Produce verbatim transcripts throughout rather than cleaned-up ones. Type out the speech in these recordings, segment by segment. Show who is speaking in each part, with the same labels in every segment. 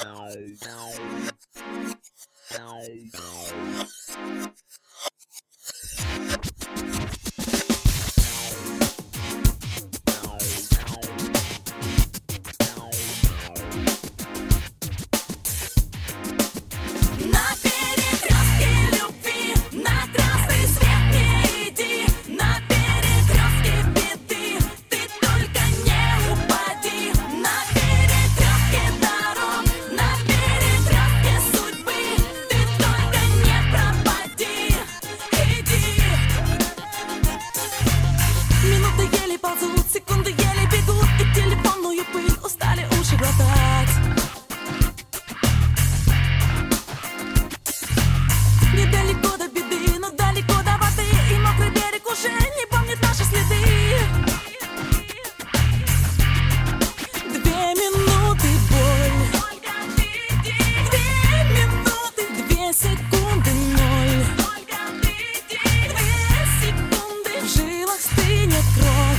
Speaker 1: Секунды еле бегут, и телефонную пыль устали уши глотать. Недалеко до беды, но далеко до воды, и мокрый берег уже не помнит наши следы. Две минуты боль, две минуты, две секунды ноль, две секунды, в жилах стынет кровь.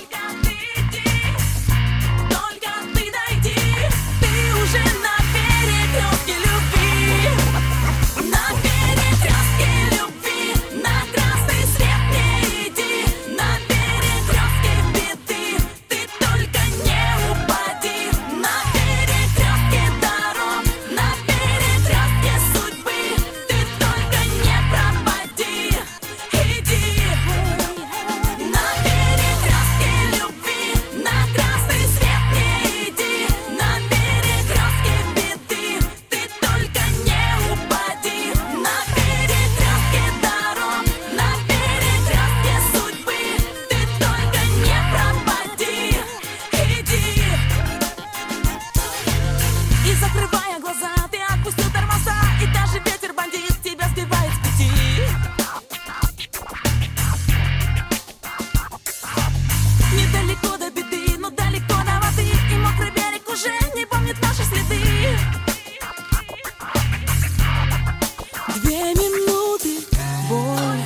Speaker 1: Закрывая глаза, ты отпустил тормоза, и даже ветер бандит тебя сбивает с пути. Недалеко до беды, но далеко до воды, и мокрый берег уже не помнит наши следы. Две минуты боль,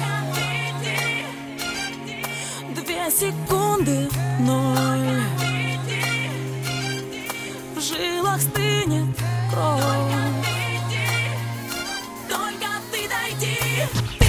Speaker 1: две секунды ноль, в жилах стынет кровь. Только ты дойди.